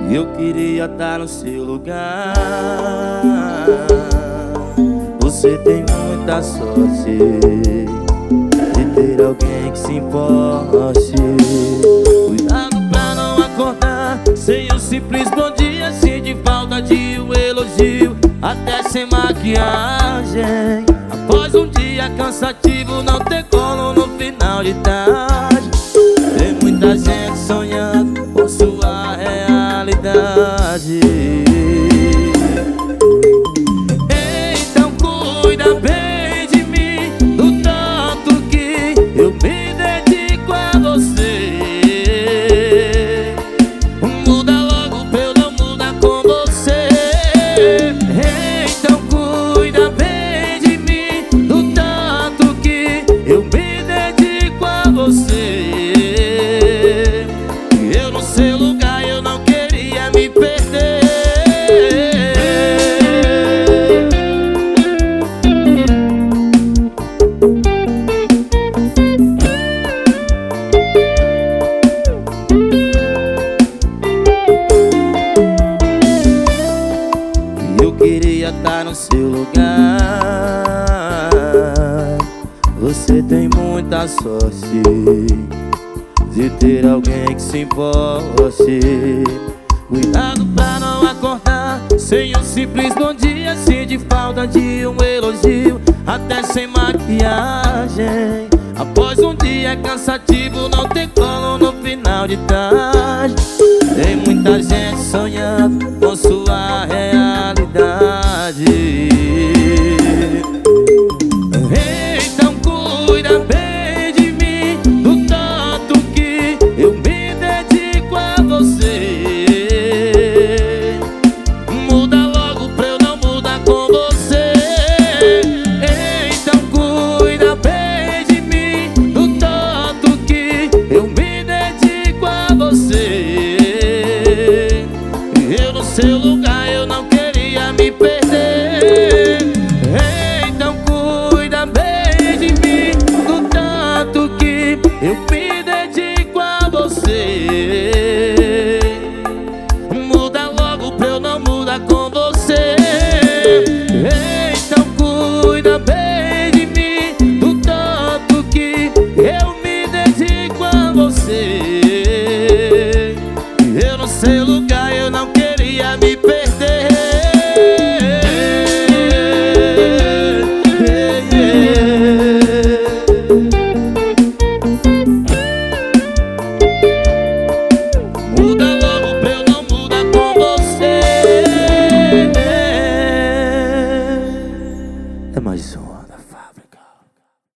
Eu queria estar no seu lugar. Você tem muita sorte de ter alguém que se importe. Cuidado pra não acordar sem um simples bom dia, sentir falta de um elogio, até sem maquiagem. Após um dia cansativo, não ter colo no final de tarde. Tem muita gente sonhando com sua realidade. Então cuida bem de mim, do tanto que eu me dedico a você. Muda logo pra eu não mudar com você. Então cuida bem de mim, do tanto que eu me dedico a você. Eu no seu lugar eu não queria me perder. Eu queria estar no seu lugar. Você tem muita sorte de ter alguém que se importe. Cuidado pra não acordar sem um simples bom dia, sentir falta de um elogio, até sem maquiagem. Após um dia cansativo, não ter colo no final de tarde. Tem muita gente sonhando com sua realidade. Então cuida bem de mim, do tanto que eu me dedico a você. Muda logo pra eu não mudar com você. Então cuida bem de mim, do tanto que eu me dedico a você. Eu no seu lugar eu não queria me perder. Então cuida bem de mim, do tanto que eu